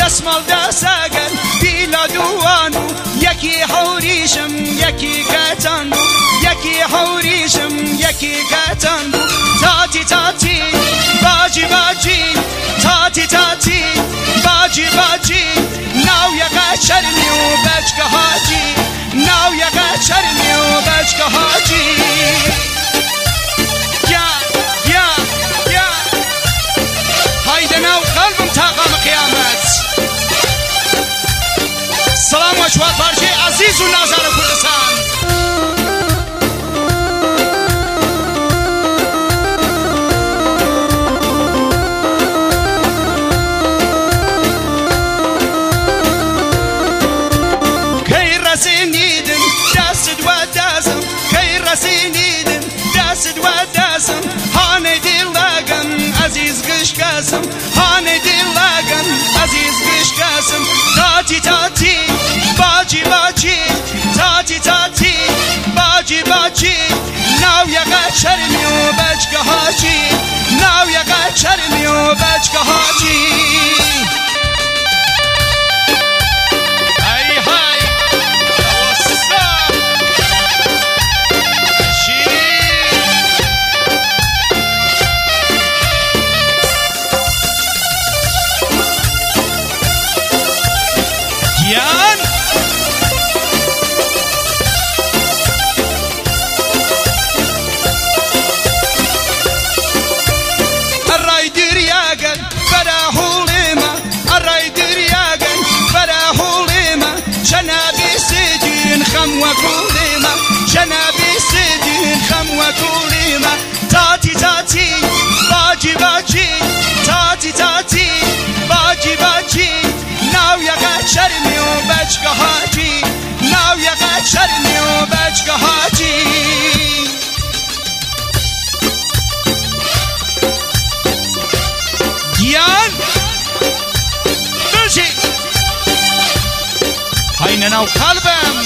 دستمال دستگل بیلا دوانو یکی حوریشم یکی کتانو یکی حوریشم یکی کتانو تاتی تاتی باجی باجی تاتی تاتی باجی باجی ناو یقا چرمی و بچک حاجی ناو یقا چرمی و بچک حاجی هایدنا و قلبم تاقام قیامت سلام و شواد بارجی عزیز و نازار کردستان کی رسینیدم دست و دستم کی رسینیدم دست و دستم هانه دیلگم عزیز قشقاسم هانه دیلگم عزیز قشقاسم تاتی تاتی باجی باجی تاتی تاتی باجی باجی ناو یقا چرمی و بچک حاجی ناو یقا چرمی و بچک حاجی وكوليما جنابي سيدين خم وكوليما تاتي تاتي باجي باجي تاتي تاتي باجي باجي ناو يقا شرمي وبچك حاجي ناو يقا شرمي وبچك حاجي ديان بلجي هاينا ناو قلبم